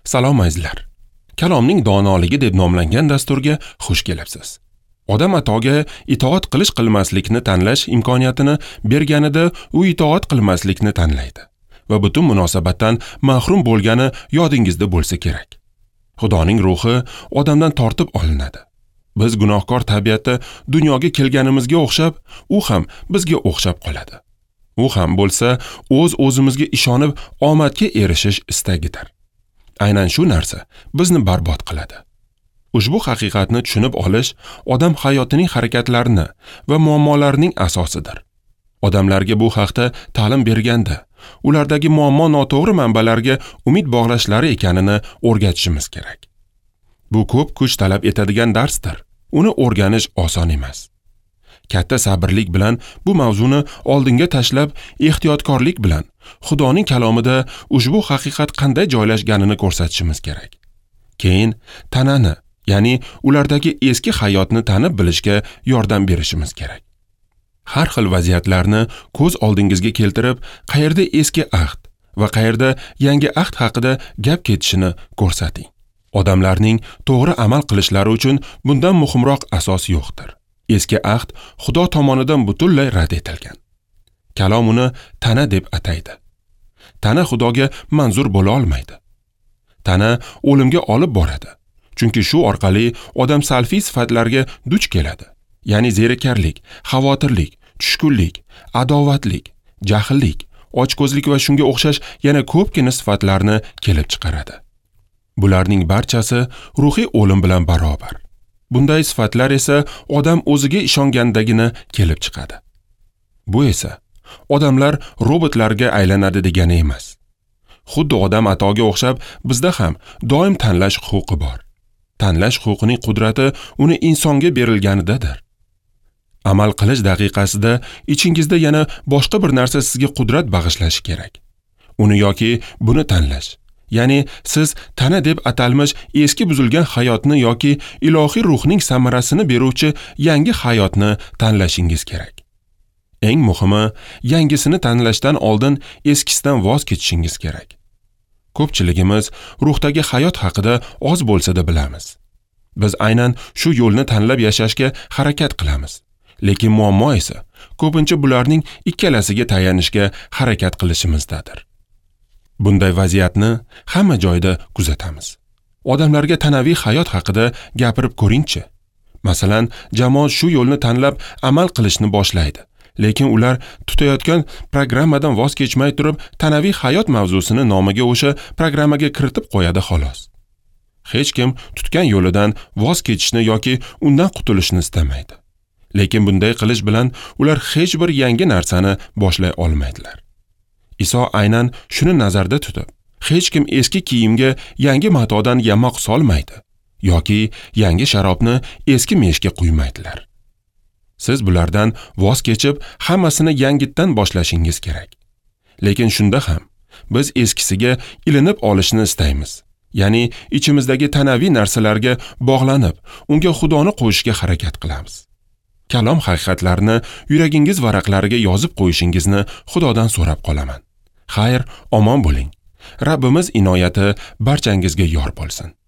Salom azizlar. Kalomning donoligi deb nomlangan dasturga xush kelibsiz. Odam atoga itoat qilmaslikni tanlash imkoniyatini berganida u itoat qilmaslikni tanlaydi va butun munosabatdan mahrum bo'lgani yodingizda bo'lsa kerak. Xudoning ruhi odamdan tortib olinadi. Biz gunohkor tabiatda dunyoga kelganimizga o'xshab, u ham bizga o'xshab qoladi. U ham bo'lsa o'zimizga ishonib omadga erishish istagidir. Aynan shu narsa bizni barbod qiladi. Ushbu haqiqatni tushunib olish odam hayotining harakatlarini va muammolarining asosidir. Odamlarga bu haqda ta'lim berganda, ulardagi muammo noto'g'ri manbalarga umid bog'lashlari ekanini o'rgatishimiz kerak. Bu ko'p kuch talab etadigan darsdir. Uni o'rganish oson emas. Katta sabrlik bilan bu mavzuni oldinga tashlab, ehtiyotkorlik bilan Xudoning kalomida ushbu haqiqat qanday joylashganini ko'rsatishimiz kerak. Keyin tanani, ya'ni ulardagi eski hayotni tanib bilishga yordam berishimiz kerak. Har xil vaziyatlarni ko'z oldingizga keltirib, qayerda eski ahd va qayerda yangi ahd haqida gap ketishini ko'rsating. Odamlarning to'g'ri amal qilishlari uchun bundan muhimroq asos yo'qdir. Eski ahd Xudo tomonidan butunlay rad etilgan. Kalom uni tana deb ataydi. Tana Xudoga manzur bo'la olmaydi. Tana o'limga olib boradi. Chunki shu orqali odam salfiy sifatlarga duch keladi. Ya'ni zerikarlik, xavotirlik, tushkunlik, adovatlik, jahllik, ochko'zlik va shunga o'xshash yana ko'pgina sifatlarni kelib chiqaradi. Bularning barchasi ruhiy o'lim bilan barobar. Bunday sifatlar esa odam o'ziga ishongandagina kelib chiqadi. Bu esa odamlar robotlarga aylanadi degani emas. Xuddi odam atoga o'xshab bizda ham doim tanlash huquqi bor. Tanlash huquqining qudrati uni insonga berilganidadir. Amal qilish daqiqasida ichingizda yana boshqa bir narsa sizga qudrat bag'ishlashi kerak. Uni yoki buni tanlash. Ya'ni siz tana deb atalmish eski buzilgan hayotni yoki ilohiy ruhning samarasini beruvchi yangi hayotni tanlashingiz kerak. Eng muhimi, yangisini tanlashdan oldin eskisidan voz kechishingiz kerak. Ko'pchiligimiz ruhdagi hayot haqida oz bo'lsa-da bilamiz. Biz aynan shu yo'lni tanlab yashashga harakat qilamiz. Lekin muammo esa ko'pincha bularning ikkalasiga tayanishga harakat qilishimizdadir. Bunday vaziyatni hamma joyda kuzatamiz. Odamlarga tanaviy hayot haqida gapirib ko'ringchi. Masalan, jamoat shu yo'lni tanlab amal qilishni boshlaydi. Lekin ular tutayotgan programmadan voz kechmay turib, tanaviy hayot mavzusini nomiga o'sha programmaga kiritib qo'yadi xolos. Hech kim tutgan yo'lidan voz kechishni yoki undan qutulishni istamaydi. Lekin bunday qilish bilan ular hech bir yangi narsani boshlay olmaydilar. Iso aynan shuni nazarda tutib, hech kim eski kiyimga yangi matodan yamoq solmaydi yoki yangi sharobni eski meshga quymaydilar. Siz bulardan voz kechib, hammasini yangitdan boshlashingiz kerak. Lekin shunda ham biz eskisiga ilinib olishni istaymiz. Ya'ni ichimizdagi tanaviy narsalarga bog'lanib, unga Xudoni qo'yishga harakat qilamiz. Kalom haqiqatlarini yuragingiz varaqlariga yozib qo'yishingizni Xudodan so'rab qolaman. Xayr, omon bo'ling. Rabbimiz inoyati barchangizga yor bo'lsin.